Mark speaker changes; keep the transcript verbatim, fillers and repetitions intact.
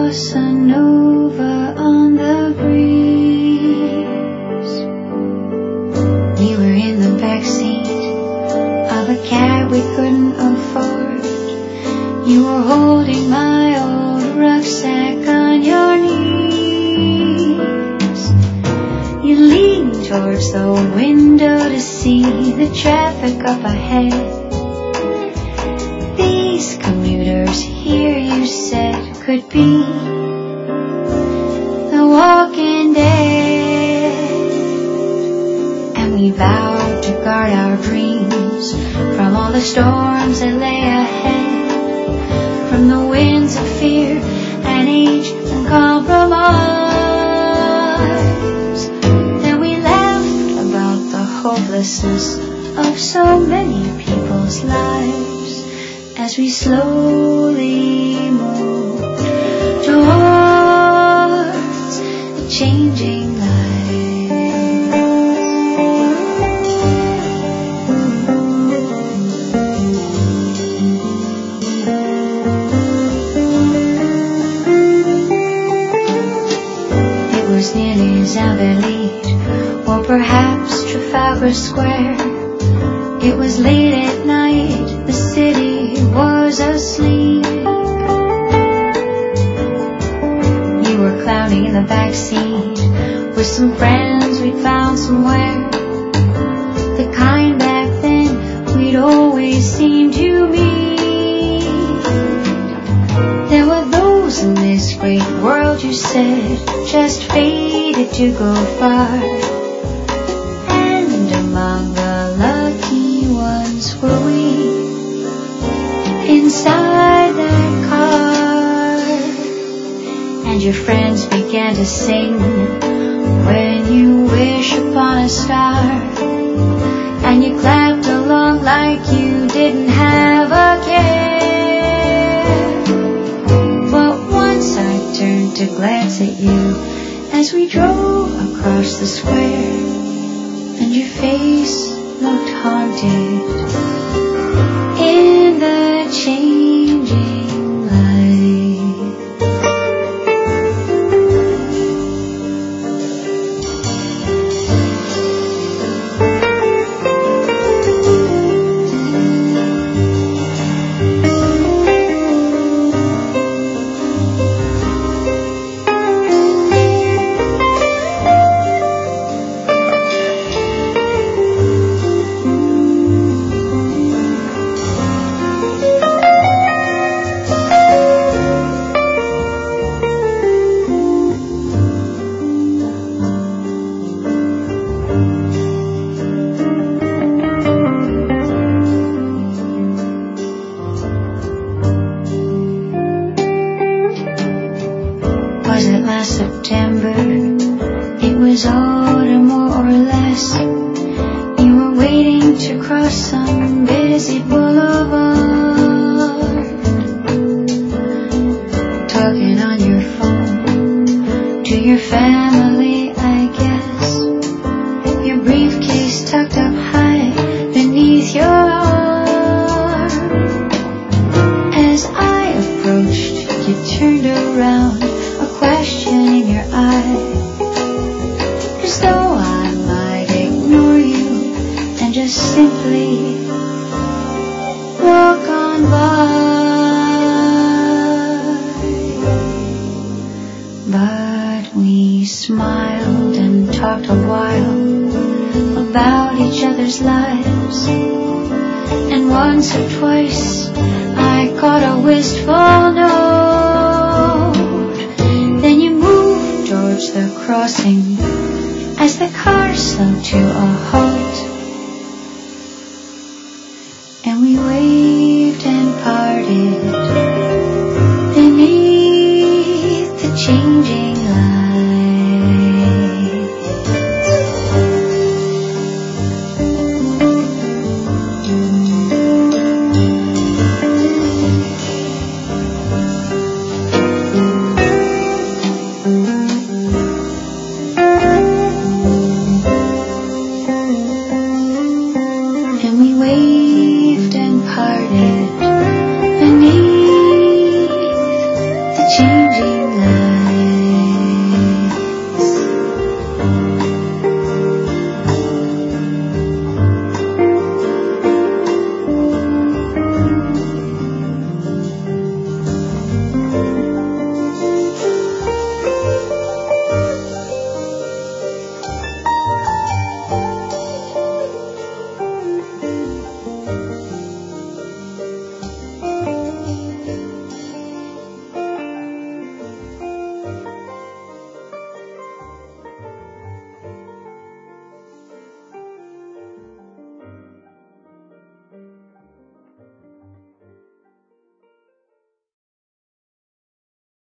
Speaker 1: bossa nova on the breeze. We were in the backseat of a cab we couldn't afford. You were holding my old rucksack on your knees. You leaned towards the window to see the traffic up ahead. These commuters here, you said, could be the walking dead. And we vowed to guard our dreams from all the storms that lay ahead, from the winds of fear and age and compromise. Then we laughed about the hopelessness of so many people's lives as we slowly moved towards a changing light. Nearly Invalides, or perhaps Trafalgar Square. It was late at night, the city was asleep. You were clowning in the back seat with some friends we'd found somewhere, the kind back then we'd always seemed to meet. There were those in this great world, you said, just fated to go far, and among the lucky ones were we, inside that car. And your friends began to sing When You Wish Upon a Star, and you clapped along like you didn't have a care. But once I turned to glance at you as we drove across the square, and your face looked haunted in the changing light. As the car slowed to a halt,